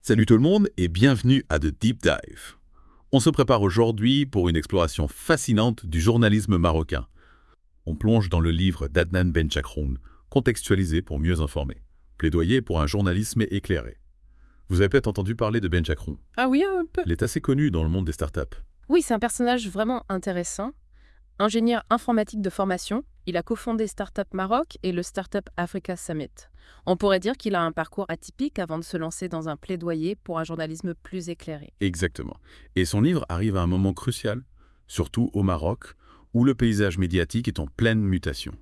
Salut tout le monde et bienvenue à The Deep Dive. On se prépare aujourd'hui pour une exploration fascinante du journalisme marocain. On plonge dans le livre d'Adnan Benchakroun, contextualisé pour mieux informer. Plaidoyer pour un journalisme éclairé. Vous avez peut-être entendu parler de Benchakroun. Ah oui, un peu. Il est assez connu dans le monde des startups. Oui, c'est un personnage vraiment intéressant. Ingénieur informatique de formation, il a cofondé Startup Maroc et le Startup Africa Summit. On pourrait dire qu'il a un parcours atypique avant de se lancer dans un plaidoyer pour un journalisme plus éclairé. Exactement. Et son livre arrive à un moment crucial, surtout au Maroc, où le paysage médiatique est en pleine mutation.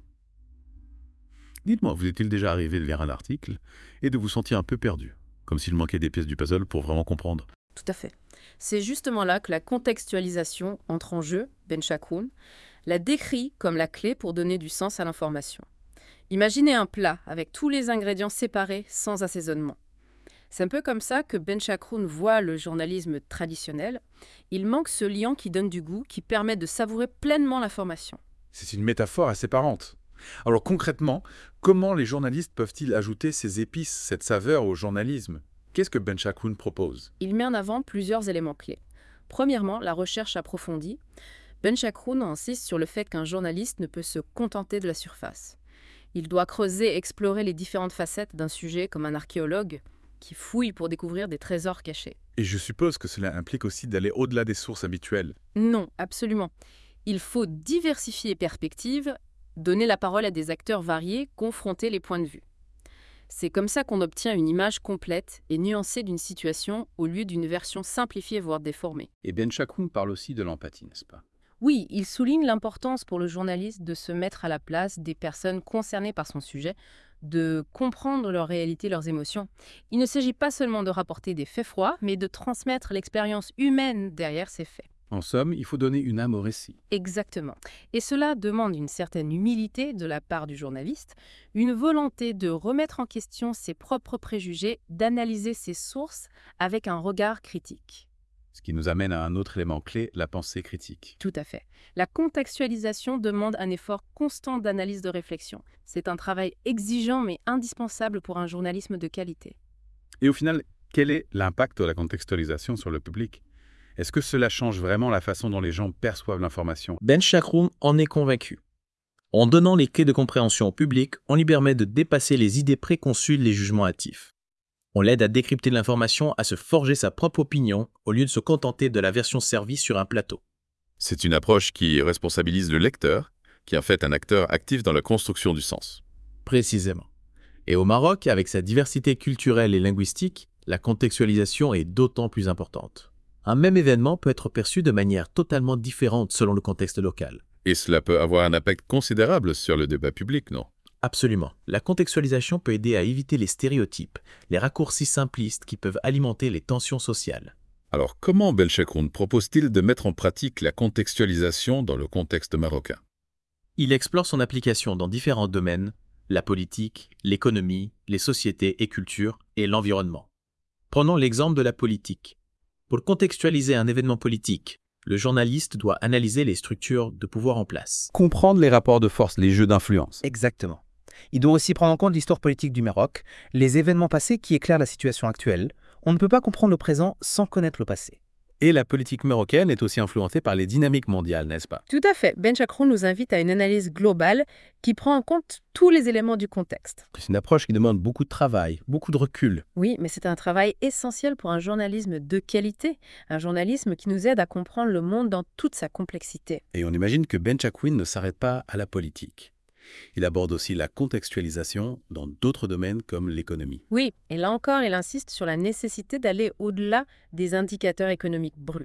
Dites-moi, vous est-il déjà arrivé de lire un article et de vous sentir un peu perdu, comme s'il manquait des pièces du puzzle pour vraiment comprendre? Tout à fait. C'est justement là que la contextualisation entre en jeu. Benchakroun la décrit comme la clé pour donner du sens à l'information. Imaginez un plat avec tous les ingrédients séparés sans assaisonnement. C'est un peu comme ça que Benchakroun voit le journalisme traditionnel. Il manque ce liant qui donne du goût, qui permet de savourer pleinement l'information. C'est une métaphore assez parente. Alors concrètement, comment les journalistes peuvent-ils ajouter ces épices, cette saveur au journalisme? Qu'est-ce que Benchakroun propose? Il met en avant plusieurs éléments clés. Premièrement, la recherche approfondie. Benchakroun insiste sur le fait qu'un journaliste ne peut se contenter de la surface. Il doit creuser et explorer les différentes facettes d'un sujet comme un archéologue qui fouille pour découvrir des trésors cachés. Et je suppose que cela implique aussi d'aller au-delà des sources habituelles. Non, absolument. Il faut diversifier les perspectives, donner la parole à des acteurs variés, confronter les points de vue. C'est comme ça qu'on obtient une image complète et nuancée d'une situation au lieu d'une version simplifiée voire déformée. Et Benchakroun parle aussi de l'empathie, n'est-ce pas? Oui, il souligne l'importance pour le journaliste de se mettre à la place des personnes concernées par son sujet, de comprendre leur réalité, leurs émotions. Il ne s'agit pas seulement de rapporter des faits froids, mais de transmettre l'expérience humaine derrière ces faits. En somme, il faut donner une âme au récit. Exactement. Et cela demande une certaine humilité de la part du journaliste, une volonté de remettre en question ses propres préjugés, d'analyser ses sources avec un regard critique. Ce qui nous amène à un autre élément clé, la pensée critique. Tout à fait. La contextualisation demande un effort constant d'analyse de réflexion. C'est un travail exigeant mais indispensable pour un journalisme de qualité. Et au final, quel est l'impact de la contextualisation sur le public? Est-ce que cela change vraiment la façon dont les gens perçoivent l'information? Benchakroun en est convaincu. En donnant les clés de compréhension au public, on lui permet de dépasser les idées préconçues, les jugements hâtifs. On l'aide à décrypter l'information, à se forger sa propre opinion, au lieu de se contenter de la version servie sur un plateau. C'est une approche qui responsabilise le lecteur, qui est en fait un acteur actif dans la construction du sens. Précisément. Et au Maroc, avec sa diversité culturelle et linguistique, la contextualisation est d'autant plus importante. Un même événement peut être perçu de manière totalement différente selon le contexte local. Et cela peut avoir un impact considérable sur le débat public, non? Absolument. La contextualisation peut aider à éviter les stéréotypes, les raccourcis simplistes qui peuvent alimenter les tensions sociales. Alors comment Benchakroun propose-t-il de mettre en pratique la contextualisation dans le contexte marocain? Il explore son application dans différents domaines, la politique, l'économie, les sociétés et cultures, et l'environnement. Prenons l'exemple de la politique. Pour contextualiser un événement politique, le journaliste doit analyser les structures de pouvoir en place. Comprendre les rapports de force, les jeux d'influence. Exactement. Il doit aussi prendre en compte l'histoire politique du Maroc, les événements passés qui éclairent la situation actuelle. On ne peut pas comprendre le présent sans connaître le passé. Et la politique marocaine est aussi influencée par les dynamiques mondiales, n'est-ce pas? Tout à fait. Benchakroun nous invite à une analyse globale qui prend en compte tous les éléments du contexte. C'est une approche qui demande beaucoup de travail, beaucoup de recul. Oui, mais c'est un travail essentiel pour un journalisme de qualité, un journalisme qui nous aide à comprendre le monde dans toute sa complexité. Et on imagine que Benchakroun ne s'arrête pas à la politique. Il aborde aussi la contextualisation dans d'autres domaines comme l'économie. Oui, et là encore, il insiste sur la nécessité d'aller au-delà des indicateurs économiques bruts.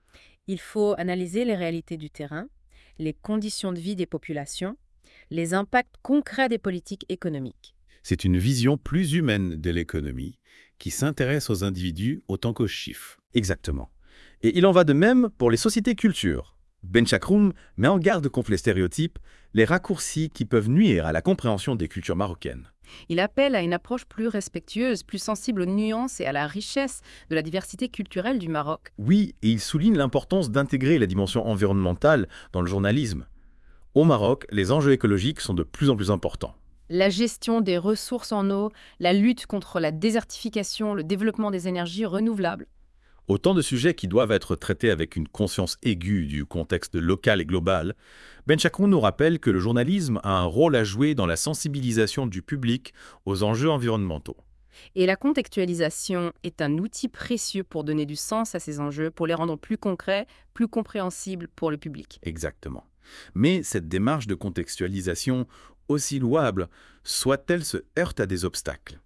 Il faut analyser les réalités du terrain, les conditions de vie des populations, les impacts concrets des politiques économiques. C'est une vision plus humaine de l'économie qui s'intéresse aux individus autant qu'aux chiffres. Exactement. Et il en va de même pour les sociétés culture. Benchakroun met en garde contre les stéréotypes, les raccourcis qui peuvent nuire à la compréhension des cultures marocaines. Il appelle à une approche plus respectueuse, plus sensible aux nuances et à la richesse de la diversité culturelle du Maroc. Oui, et il souligne l'importance d'intégrer la dimension environnementale dans le journalisme. Au Maroc, les enjeux écologiques sont de plus en plus importants. La gestion des ressources en eau, la lutte contre la désertification, le développement des énergies renouvelables. Autant de sujets qui doivent être traités avec une conscience aiguë du contexte local et global. Benchakoun nous rappelle que le journalisme a un rôle à jouer dans la sensibilisation du public aux enjeux environnementaux. Et la contextualisation est un outil précieux pour donner du sens à ces enjeux, pour les rendre plus concrets, plus compréhensibles pour le public. Exactement. Mais cette démarche de contextualisation, aussi louable, soit-elle se heurte à des obstacles.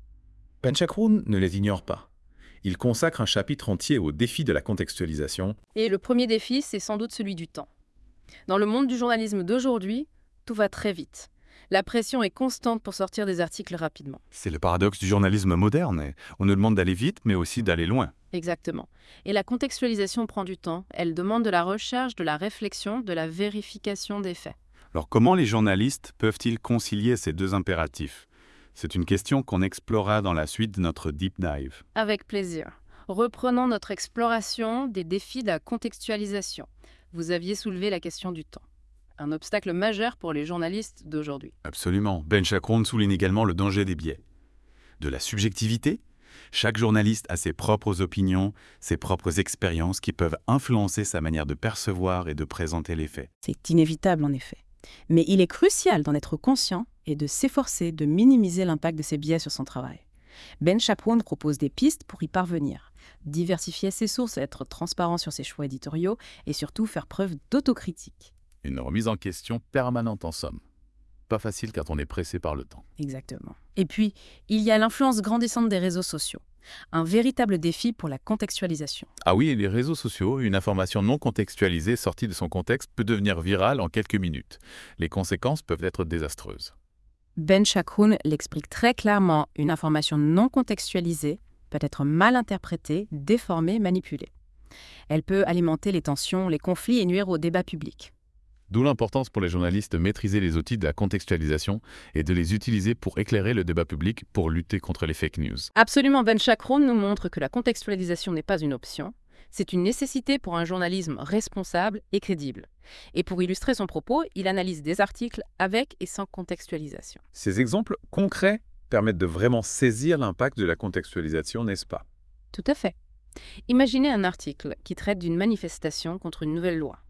Benchakoun ne les ignore pas. Il consacre un chapitre entier au défi de la contextualisation. Et le premier défi, c'est sans doute celui du temps. Dans le monde du journalisme d'aujourd'hui, tout va très vite. La pression est constante pour sortir des articles rapidement. C'est le paradoxe du journalisme moderne. On nous demande d'aller vite, mais aussi d'aller loin. Exactement. Et la contextualisation prend du temps. Elle demande de la recherche, de la réflexion, de la vérification des faits. Alors comment les journalistes peuvent-ils concilier ces deux impératifs? C'est une question qu'on explorera dans la suite de notre Deep Dive. Avec plaisir. Reprenons notre exploration des défis de la contextualisation. Vous aviez soulevé la question du temps. Un obstacle majeur pour les journalistes d'aujourd'hui. Absolument. Benchakoun souligne également le danger des biais. De la subjectivité. Chaque journaliste a ses propres opinions, ses propres expériences qui peuvent influencer sa manière de percevoir et de présenter les faits. C'est inévitable en effet. Mais il est crucial d'en être conscient et de s'efforcer de minimiser l'impact de ces biais sur son travail. Benchakoun propose des pistes pour y parvenir. Diversifier ses sources, être transparent sur ses choix éditoriaux et surtout faire preuve d'autocritique. Une remise en question permanente en somme. Pas facile quand on est pressé par le temps. Exactement. Et puis, il y a l'influence grandissante des réseaux sociaux. Un véritable défi pour la contextualisation. Ah oui, et les réseaux sociaux, une information non contextualisée sortie de son contexte peut devenir virale en quelques minutes. Les conséquences peuvent être désastreuses. Benchakoun l'explique très clairement, une information non contextualisée peut être mal interprétée, déformée, manipulée. Elle peut alimenter les tensions, les conflits et nuire au débat public. D'où l'importance pour les journalistes de maîtriser les outils de la contextualisation et de les utiliser pour éclairer le débat public pour lutter contre les fake news. Absolument, Benchakoun nous montre que la contextualisation n'est pas une option. C'est une nécessité pour un journalisme responsable et crédible. Et pour illustrer son propos, il analyse des articles avec et sans contextualisation. Ces exemples concrets permettent de vraiment saisir l'impact de la contextualisation, n'est-ce pas? Tout à fait. Imaginez un article qui traite d'une manifestation contre une nouvelle loi.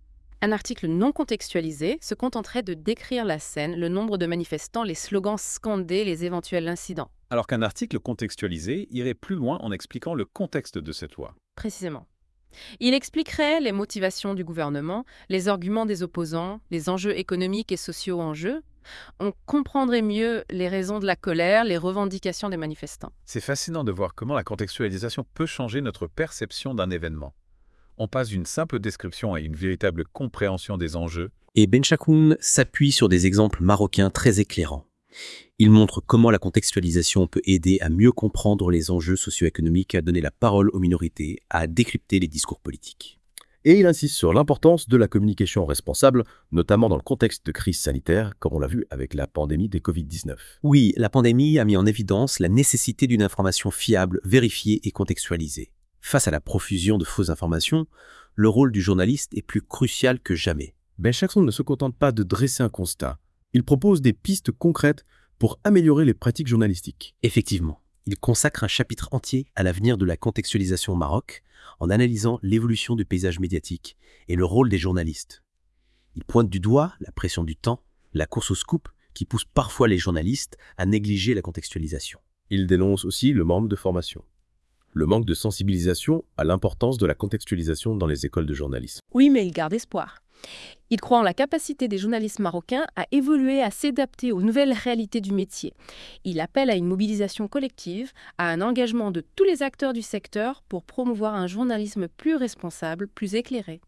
Un article non contextualisé se contenterait de décrire la scène, le nombre de manifestants, les slogans scandés, les éventuels incidents. Alors qu'un article contextualisé irait plus loin en expliquant le contexte de cette loi. Précisément. Il expliquerait les motivations du gouvernement, les arguments des opposants, les enjeux économiques et sociaux en jeu. On comprendrait mieux les raisons de la colère, les revendications des manifestants. C'est fascinant de voir comment la contextualisation peut changer notre perception d'un événement. On passe d'une simple description à une véritable compréhension des enjeux. Et Benchakoun s'appuie sur des exemples marocains très éclairants. Il montre comment la contextualisation peut aider à mieux comprendre les enjeux socio-économiques, à donner la parole aux minorités, à décrypter les discours politiques. Et il insiste sur l'importance de la communication responsable, notamment dans le contexte de crise sanitaire, comme on l'a vu avec la pandémie des Covid-19. Oui, la pandémie a mis en évidence la nécessité d'une information fiable, vérifiée et contextualisée. Face à la profusion de fausses informations, le rôle du journaliste est plus crucial que jamais. Benchakoun ne se contente pas de dresser un constat. Il propose des pistes concrètes pour améliorer les pratiques journalistiques. Effectivement, il consacre un chapitre entier à l'avenir de la contextualisation au Maroc, en analysant l'évolution du paysage médiatique et le rôle des journalistes. Il pointe du doigt la pression du temps, la course au scoop, qui pousse parfois les journalistes à négliger la contextualisation. Il dénonce aussi le manque de formation. Le manque de sensibilisation à l'importance de la contextualisation dans les écoles de journalisme. Oui, mais il garde espoir. Il croit en la capacité des journalistes marocains à évoluer, à s'adapter aux nouvelles réalités du métier. Il appelle à une mobilisation collective, à un engagement de tous les acteurs du secteur pour promouvoir un journalisme plus responsable, plus éclairé.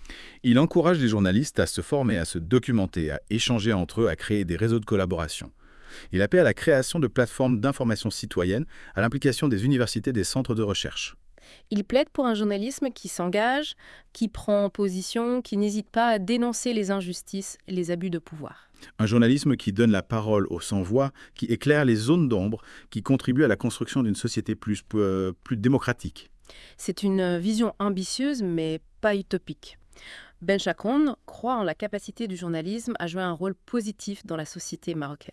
Il encourage les journalistes à se former, à se documenter, à échanger entre eux, à créer des réseaux de collaboration. Il appelle à la création de plateformes d'information citoyenne, à l'implication des universités et des centres de recherche. Il plaide pour un journalisme qui s'engage, qui prend position, qui n'hésite pas à dénoncer les injustices et les abus de pouvoir. Un journalisme qui donne la parole aux sans-voix, qui éclaire les zones d'ombre, qui contribue à la construction d'une société plus démocratique. C'est une vision ambitieuse, mais pas utopique. Benchakoun croit en la capacité du journalisme à jouer un rôle positif dans la société marocaine.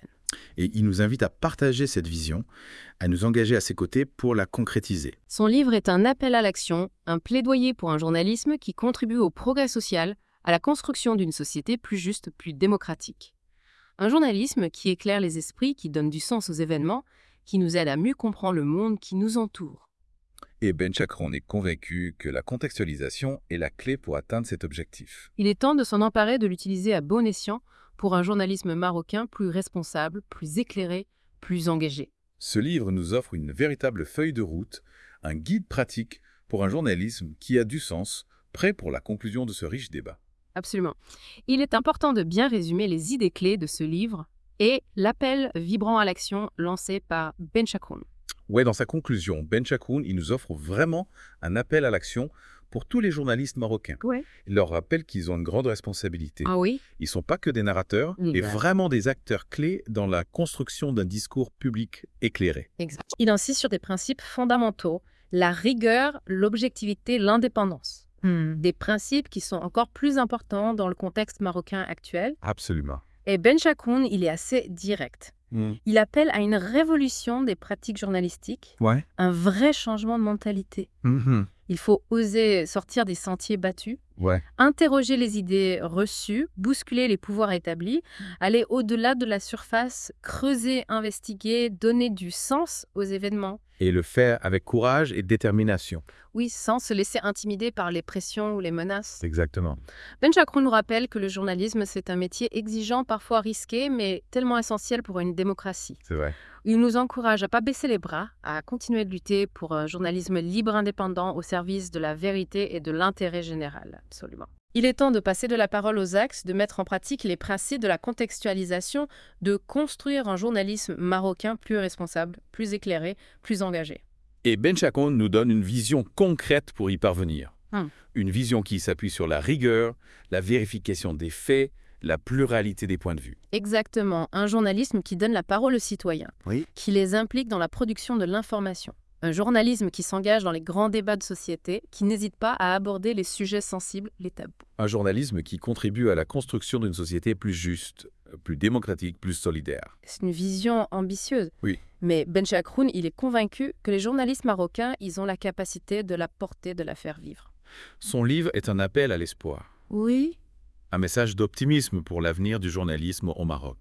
Et il nous invite à partager cette vision, à nous engager à ses côtés pour la concrétiser. Son livre est un appel à l'action, un plaidoyer pour un journalisme qui contribue au progrès social, à la construction d'une société plus juste, plus démocratique. Un journalisme qui éclaire les esprits, qui donne du sens aux événements, qui nous aide à mieux comprendre le monde qui nous entoure. Et Ben Chakroun est convaincu que la contextualisation est la clé pour atteindre cet objectif. Il est temps de s'en emparer, de l'utiliser à bon escient pour un journalisme marocain plus responsable, plus éclairé, plus engagé. Ce livre nous offre une véritable feuille de route, un guide pratique pour un journalisme qui a du sens, prêt pour la conclusion de ce riche débat. Absolument. Il est important de bien résumer les idées clés de ce livre et l'appel vibrant à l'action lancé par Ben Chakroun. Ouais, dans sa conclusion, Ben Chakroun, il nous offre vraiment un appel à l'action pour tous les journalistes marocains. Ouais. Il leur rappelle qu'ils ont une grande responsabilité. Ah oui? Ils ne sont pas que des narrateurs, mais vraiment des acteurs clés dans la construction d'un discours public éclairé. Exact. Il insiste sur des principes fondamentaux, la rigueur, l'objectivité, l'indépendance. Des principes qui sont encore plus importants dans le contexte marocain actuel. Absolument. Et Ben Chakroun, il est assez direct. Il appelle à une révolution des pratiques journalistiques, Ouais. un vrai changement de mentalité. Il faut oser sortir des sentiers battus, Ouais. interroger les idées reçues, bousculer les pouvoirs établis, aller au-delà de la surface, creuser, investiguer, donner du sens aux événements. Et le faire avec courage et détermination. Oui, sans se laisser intimider par les pressions ou les menaces. Exactement. Ben Chakroun nous rappelle que le journalisme, c'est un métier exigeant, parfois risqué, mais tellement essentiel pour une démocratie. C'est vrai. Il nous encourage à ne pas baisser les bras, à continuer de lutter pour un journalisme libre, indépendant, au service de la vérité et de l'intérêt général. Absolument. Il est temps de passer de la parole aux actes, de mettre en pratique les principes de la contextualisation, de construire un journalisme marocain plus responsable, plus éclairé, plus engagé. Et Ben Chakroun nous donne une vision concrète pour y parvenir. Une vision qui s'appuie sur la rigueur, la vérification des faits, la pluralité des points de vue. Exactement, un journalisme qui donne la parole aux citoyens, Oui. qui les implique dans la production de l'information. Un journalisme qui s'engage dans les grands débats de société, qui n'hésite pas à aborder les sujets sensibles, les tabous. Un journalisme qui contribue à la construction d'une société plus juste, plus démocratique, plus solidaire. C'est une vision ambitieuse. Oui. Mais Ben Chakroun, il est convaincu que les journalistes marocains, ils ont la capacité de la porter, de la faire vivre. Son livre est un appel à l'espoir. Oui. Un message d'optimisme pour l'avenir du journalisme au Maroc.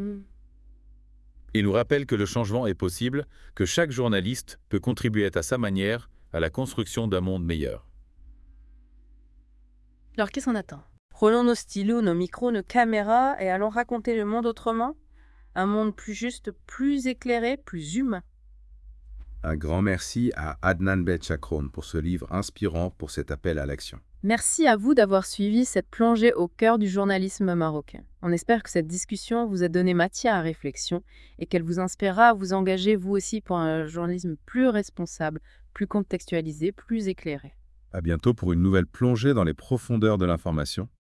Il nous rappelle que le changement est possible, que chaque journaliste peut contribuer à sa manière à la construction d'un monde meilleur. Alors qu'est-ce qu'on attend? Prenons nos stylos, nos micros, nos caméras et allons raconter le monde autrement. Un monde plus juste, plus éclairé, plus humain. Un grand merci à Adnan Ben Chakroun pour ce livre inspirant pour cet appel à l'action. Merci à vous d'avoir suivi cette plongée au cœur du journalisme marocain. On espère que cette discussion vous a donné matière à réflexion et qu'elle vous inspirera à vous engager vous aussi pour un journalisme plus responsable, plus contextualisé, plus éclairé. À bientôt pour une nouvelle plongée dans les profondeurs de l'information.